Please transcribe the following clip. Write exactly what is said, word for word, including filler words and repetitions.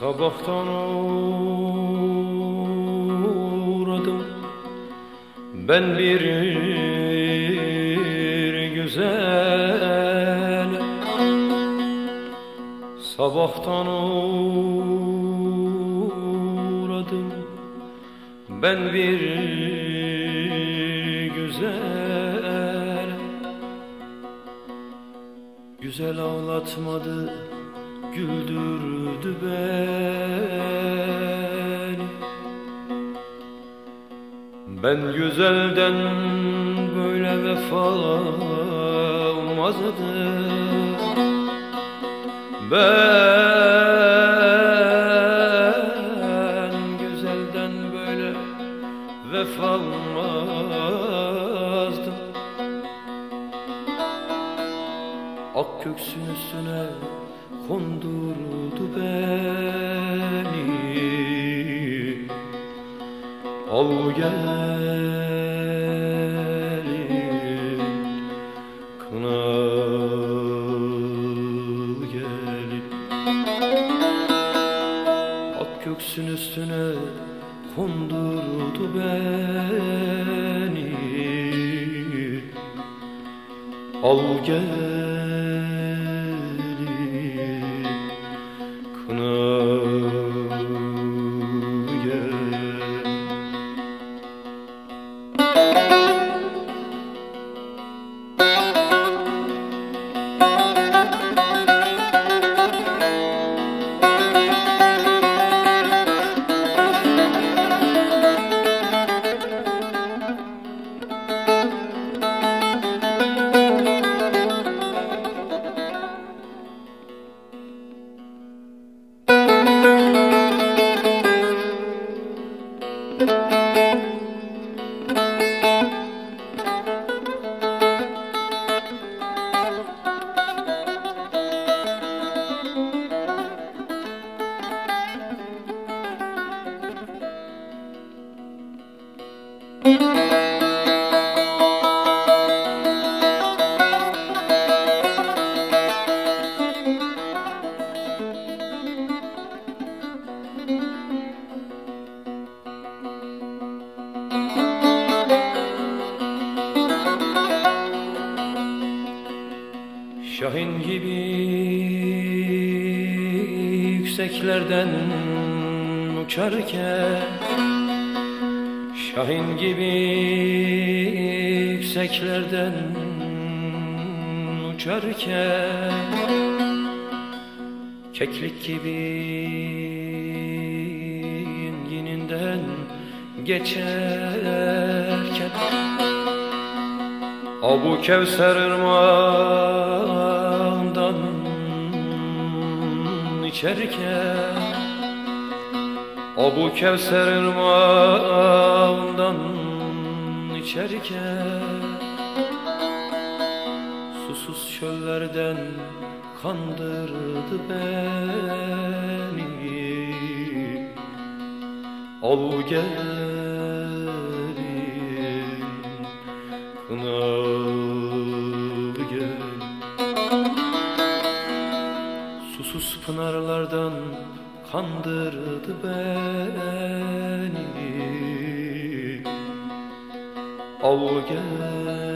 Sabahtan uğradım ben bir güzel. Sabahtan uğradım ben bir güzel. Güzel ağlatmadı, güldürdü beni. Ben güzelden böyle vefa olmazdı. Ben güzelden böyle vefa olmazdım. Ak köksün üstüne kondurdu beni. Al gelin kınalı gelin. Ak köksün üstüne kondurdu beni. Al gelin kınalı gelin. Şahin gibi yükseklerden uçarken, Şahin gibi yükseklerden uçarken, keklik gibi yininden geçerken, o bu Kevser ırmağından içerken, o bu Kevser ırmağından içerken, susuz çöllerden kandırdı beni. Al gelin kınalı gel. Susuz pınarlardan kandırdı beni. Al gel